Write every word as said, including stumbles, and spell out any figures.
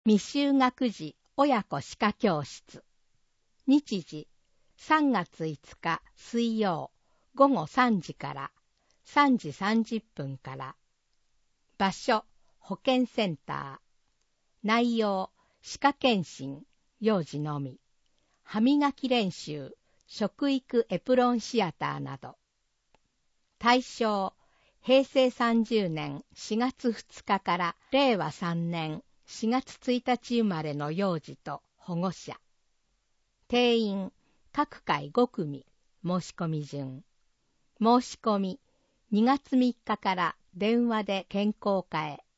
未就学児親子歯科教室。日時さんがついつか水曜午後さんじからさんじさんじゅっぷんから。場所保健センター。内容歯科検診、幼児のみ。歯磨き練習、食育エプロンシアターなど。対象へいせいさんじゅうねんしがつふつかかられいわさんねんしがつついたち生まれの幼児と保護者。定員各回ごくみ。申し込み順。申し込みにがつみっかから電話で健康課へ。